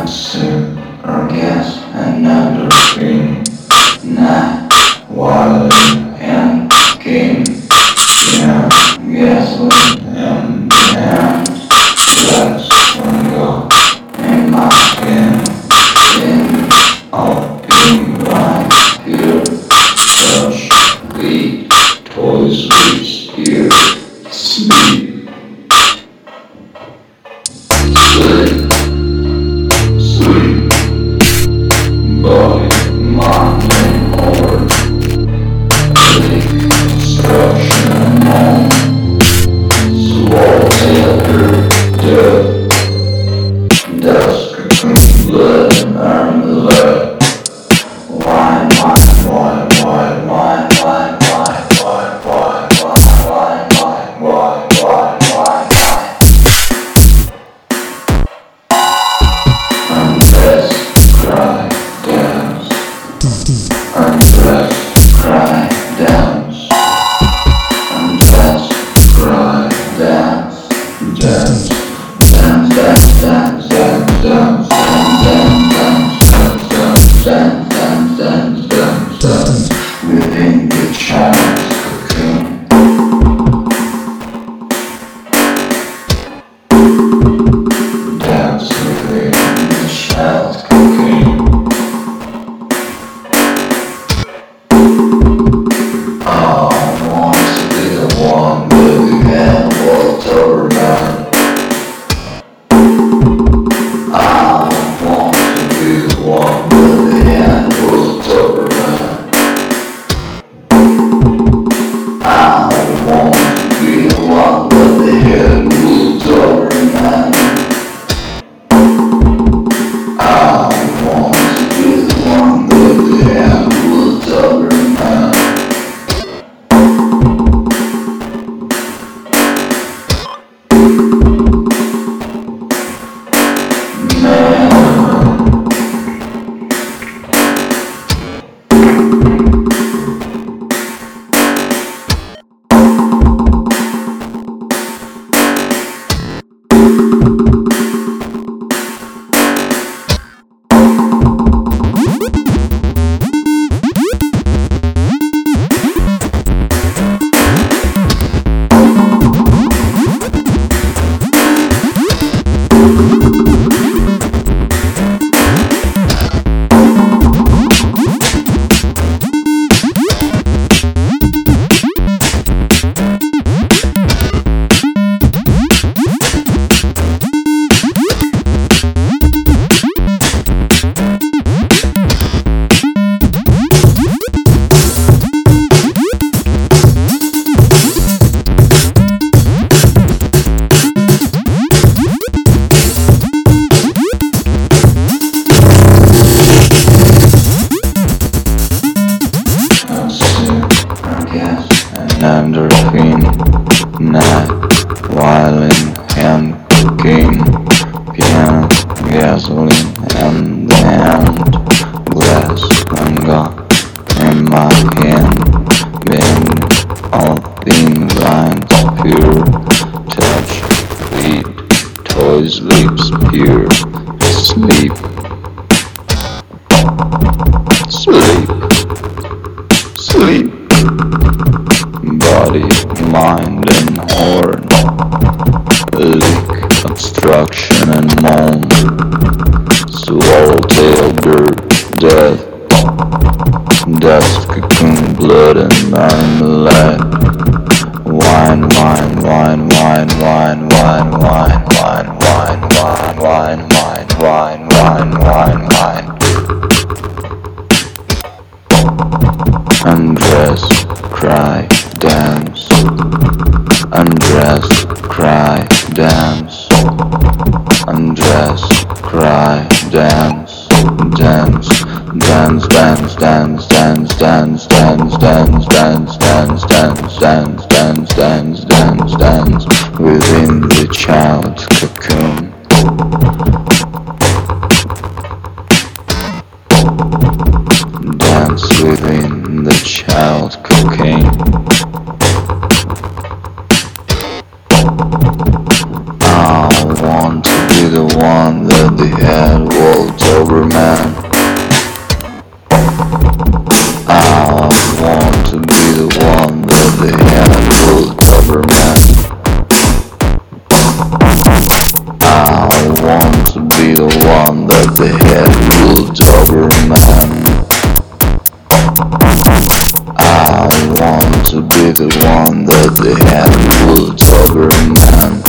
Cancer, orgasm, and endorphin, night, water, and game, yeah, gasoline, and let's go in my skin, in all being right here, touch, lead, toys, sleeps here, sleep, sleep. Sleep, body, mind, and heart. Sleep, destruction, and moan. Swallowtail, death, dust, cocoon, blood, and marmalade. Wine, wine, wine, wine, wine, wine, wine, wine, wine, wine, wine, wine, wine, wine, wine. Undress, cry, dance. Undress, cry, dance. Undress, cry, dance. Dance, dance, dance, dance, dance, dance, dance, dance, dance, dance, dance, dance, within the child's cocoon. Dance within the child's cocoon. I want to be the one with the hand walked over man. I want to be the one with the hand walked over man. I want to be the one with the hand walked over man. I want to be the one with the hand walked over man. Endorphin, night, violin, hand, cocaine, piano, gasoline, and the hand, glass, manga, in my hand, bend, all being blind, pure, touch, lead, toys, lips, pure, sleep, sleep, sleep. Body, mind, and horn. Lick, obstruction, and moan. Swallowtail, dirt, death. Dust, cocoon, blood, and marmalade. Wine, wine, wine, wine, wine, wine, wine, wine, wine, wine, wine, wine, wine, wine, wine. Undress, cry, dance. Undress, cry, dance. Undress, cry, dance. Dance, dance, dance, dance, dance, dance, dance, dance, dance, dance, dance, dance, dance, dance, dance, dance, within the child's cocoon. Dance within the child's cocaine. I want to be the one that the head will Doberman. I want to be the one that they handle Doberman. I want to be the one that they handle Doberman. I want to be the one that they handle Doberman.